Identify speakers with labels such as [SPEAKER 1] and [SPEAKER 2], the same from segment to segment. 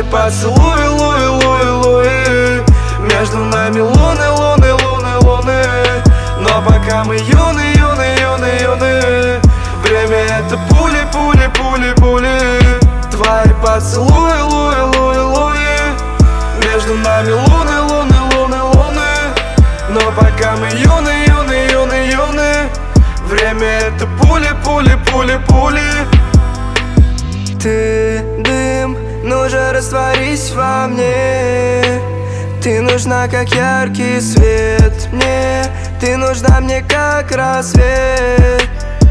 [SPEAKER 1] Твои поцелуи, луи, луи, луи. Между нами луны, луны, луны, луны. Но пока мы юны, юны, юны, юны. Время это пули, пули, пули, пули. Твои поцелуи, луи, луи, луи. Между нами луны, луны, луны, луны. Но пока мы юны, юны, юны, юны. Время это пули, пули, пули, пули.
[SPEAKER 2] Ты дым, ну же растворись во мне. Ты нужна, как яркий свет мне. Ты нужна мне, как рассвет.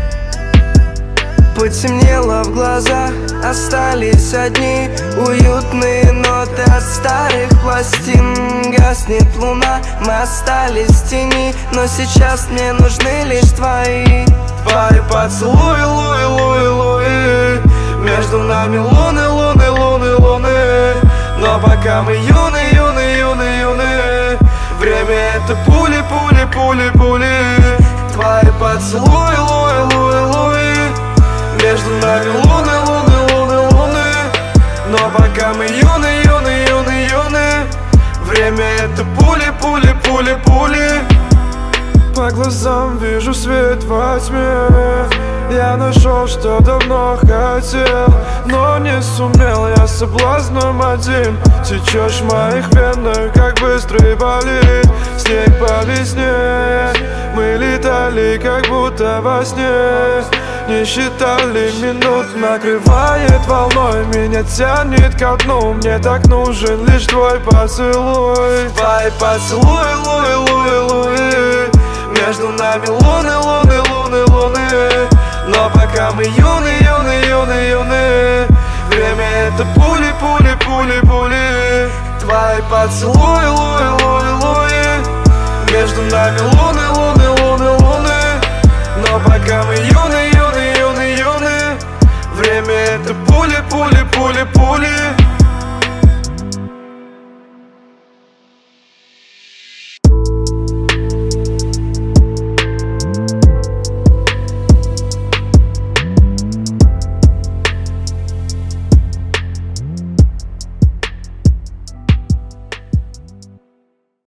[SPEAKER 2] Потемнело в глазах, остались одни уютные ноты от старых пластин. Гаснет луна, мы остались в тени, но сейчас мне нужны лишь твои.
[SPEAKER 1] Твои поцелуи, луи, луи, луи. Между нами луны, луны, луны, луны. Но пока мы юны, юны, юны, юны. Время это пули, пули, пули, пули. Твои поцелуи, луи, луи, луи. Между нами луны, луны, луны, луны. Но пока мы юны, юны, юны, юны. Время это пули, пули, пули, пули.
[SPEAKER 3] По глазам вижу свет во тьме. Я нашел, что давно хотел, но не сумел, я с соблазном один. Течешь в моих венах, как быстрый болит снег по весне. Мы летали, как будто во сне. Не считали минут, накрывает волной. Меня тянет ко дну, мне так нужен лишь твой поцелуй.
[SPEAKER 1] Твои поцелуи, луи, луи, луи. Между нами луны, луны, луны, луны. Но пока мы юны, юны, юны, юны. Время это пули, пули, пули, пули. Твои поцелуи, луи, луи, луи. Между нами луны, луны, луны, луны. Но пока мы юны, юны, юны, юны. Время это пули, пули, пули, пули.